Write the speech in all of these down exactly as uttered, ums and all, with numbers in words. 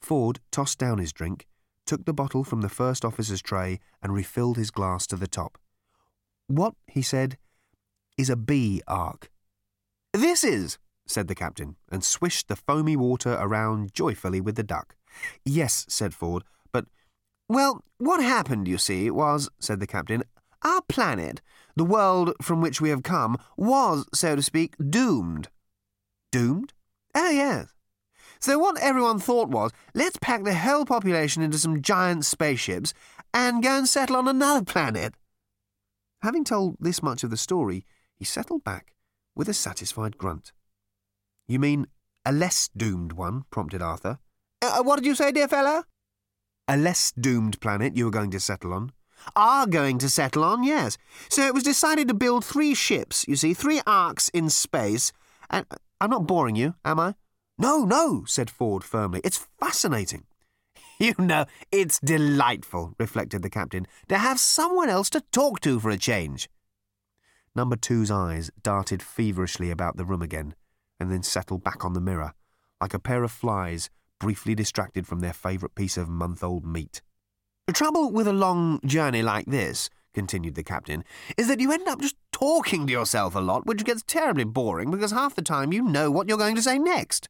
Ford tossed down his drink, took the bottle from the first officer's tray and refilled his glass to the top. "What," he said, "is a bee arc?" "This is," said the captain, and swished the foamy water around joyfully with the duck. "Yes," said Ford, "but—" "Well, what happened, you see, was," said the captain, "our planet, the world from which we have come, was, so to speak, doomed." "Doomed?" "Oh, yes. So what everyone thought was, let's pack the whole population into some giant spaceships and go and settle on another planet." Having told this much of the story, he settled back with a satisfied grunt. "You mean a less doomed one?" prompted Arthur. Uh, what did you say, dear fellow?" "A less doomed planet you were going to settle on." "Are going to settle on, yes. So it was decided to build three ships, you see, three arcs in space, and I'm not boring you, am I?" "No, no," said Ford firmly. "It's fascinating." "You know, it's delightful," reflected the captain, "to have someone else to talk to for a change." Number two's eyes darted feverishly about the room again, and then settled back on the mirror, like a pair of flies briefly distracted from their favourite piece of month-old meat. "The trouble with a long journey like this," continued the captain, "is that you end up just talking to yourself a lot, which gets terribly boring because half the time you know what you're going to say next."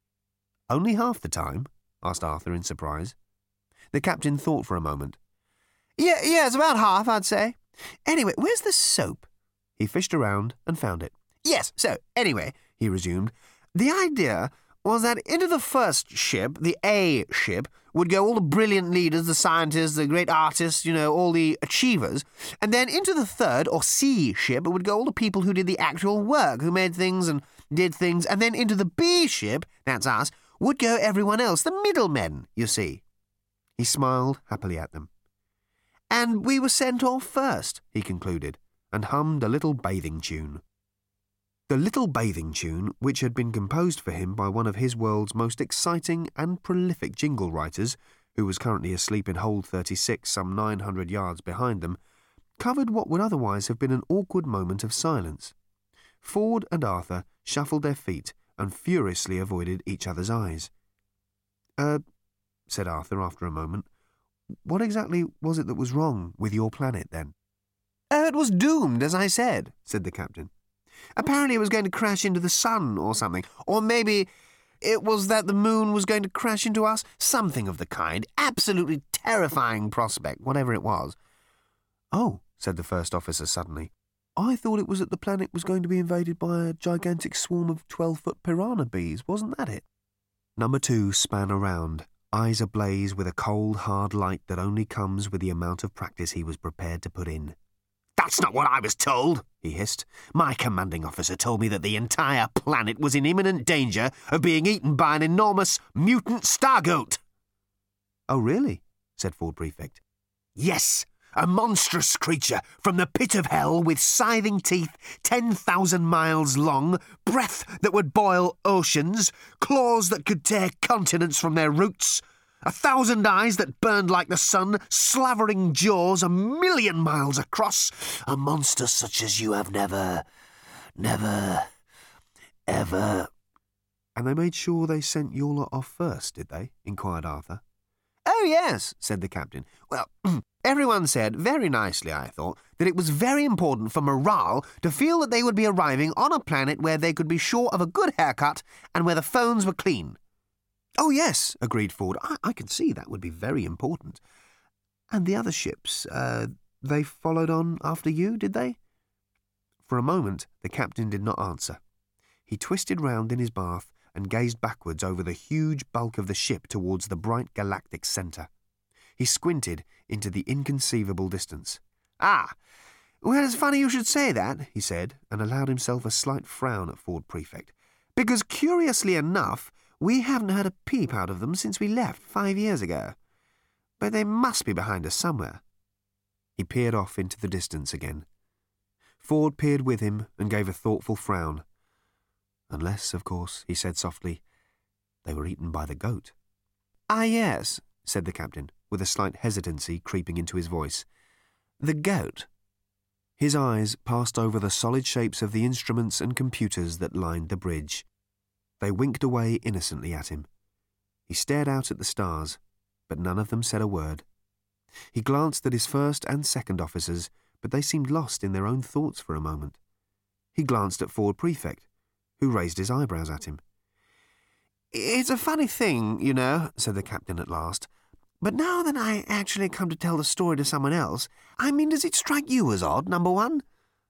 "Only half the time?" asked Arthur in surprise. The captain thought for a moment. Yeah, yes, about half, I'd say. Anyway, where's the soap?" He fished around and found it. "Yes, so, anyway," he resumed, "the idea was that into the first ship, the A ship, would go all the brilliant leaders, the scientists, the great artists, you know, all the achievers, and then into the third, or C ship, would go all the people who did the actual work, who made things and did things, and then into the B ship, that's us, would go everyone else, the middlemen, you see." He smiled happily at them. "And we were sent off first," he concluded, and hummed a little bathing tune. The little bathing tune, which had been composed for him by one of his world's most exciting and prolific jingle writers, who was currently asleep in hold thirty-six some nine hundred yards behind them, covered what would otherwise have been an awkward moment of silence. Ford and Arthur shuffled their feet and furiously avoided each other's eyes. Uh, said Arthur after a moment, "what exactly was it that was wrong with your planet, then?" "Oh, it was doomed, as I said," said the captain. "Apparently it was going to crash into the sun or something. Or maybe it was that the moon was going to crash into us. Something of the kind. Absolutely terrifying prospect, whatever it was." "Oh," said the first officer suddenly. "I thought it was that the planet was going to be invaded by a gigantic swarm of twelve-foot piranha bees. Wasn't that it?" Number two span around, eyes ablaze with a cold, hard light that only comes with the amount of practice he was prepared to put in. "That's not what I was told," he hissed. "My commanding officer told me that the entire planet was in imminent danger of being eaten by an enormous mutant star-goat." "Oh, really?" said Ford Prefect. "Yes, a monstrous creature from the pit of hell with scything teeth ten thousand miles long, breath that would boil oceans, claws that could tear continents from their roots, a thousand eyes that burned like the sun, slavering jaws a million miles across, a monster such as you have never, never, ever—" "And they made sure they sent your lot off first, did they?" inquired Arthur. "Oh, yes," said the captain. "Well, everyone said, very nicely, I thought, that it was very important for morale to feel that they would be arriving on a planet where they could be sure of a good haircut and where the phones were clean." "Oh, yes," agreed Ford. I, I can see that would be very important. And the other ships, uh, they followed on after you, did they?" For a moment, the captain did not answer. He twisted round in his bath and gazed backwards over the huge bulk of the ship towards the bright galactic centre. He squinted into the inconceivable distance. "Ah, well, it's funny you should say that," he said, and allowed himself a slight frown at Ford Prefect, "because, curiously enough, we haven't had a peep out of them since we left five years ago. But they must be behind us somewhere." He peered off into the distance again. Ford peered with him and gave a thoughtful frown. "Unless, of course," he said softly, "they were eaten by the goat." "Ah, yes," said the captain, with a slight hesitancy creeping into his voice. "The goat." His eyes passed over the solid shapes of the instruments and computers that lined the bridge. They winked away innocently at him. He stared out at the stars, but none of them said a word. He glanced at his first and second officers, but they seemed lost in their own thoughts for a moment. He glanced at Ford Prefect, who raised his eyebrows at him. "It's a funny thing, you know," said the captain at last, "but now that I actually come to tell the story to someone else, I mean, does it strike you as odd, number one?"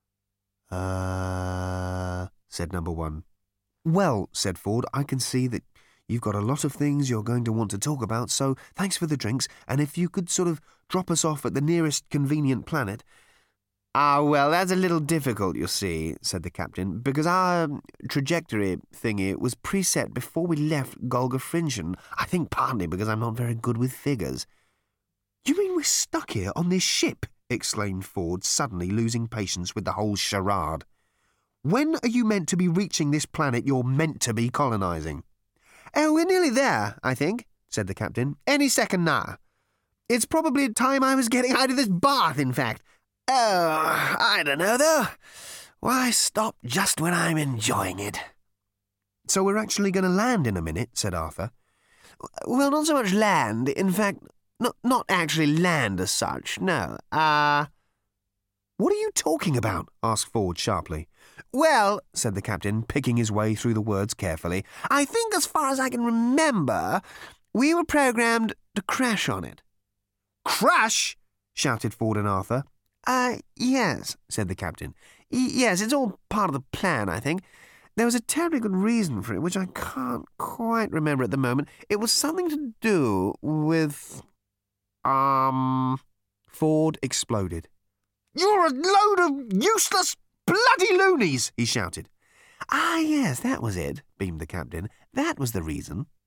Uh, said number one. "Well," said Ford, "I can see that you've got a lot of things you're going to want to talk about, so thanks for the drinks, and if you could sort of drop us off at the nearest convenient planet—" "Ah, well, that's a little difficult, you see," said the captain, "because our trajectory thingy was preset before we left Golgafrinchen. I think partly because I'm not very good with figures." "You mean we're stuck here on this ship?" exclaimed Ford, suddenly losing patience with the whole charade. "When are you meant to be reaching this planet you're meant to be colonising?" "Oh, we're nearly there, I think," said the captain. "Any second now. It's probably time I was getting out of this bath, in fact. Oh, I don't know, though. Why stop just when I'm enjoying it?" "So we're actually going to land in a minute," said Arthur. "Well, not so much land. In fact, not, not actually land as such, no. Uh... "What are you talking about?" asked Ford sharply. "Well," said the captain, picking his way through the words carefully, "I think as far as I can remember, we were programmed to crash on it." "Crash?" shouted Ford and Arthur. Uh, yes," said the captain. Y- yes, it's all part of the plan, I think. There was a terribly good reason for it, which I can't quite remember at the moment. It was something to do with... Um... Ford exploded. "You're a load of useless bloody loonies!" he shouted. "Ah, yes, that was it," beamed the captain. "That was the reason."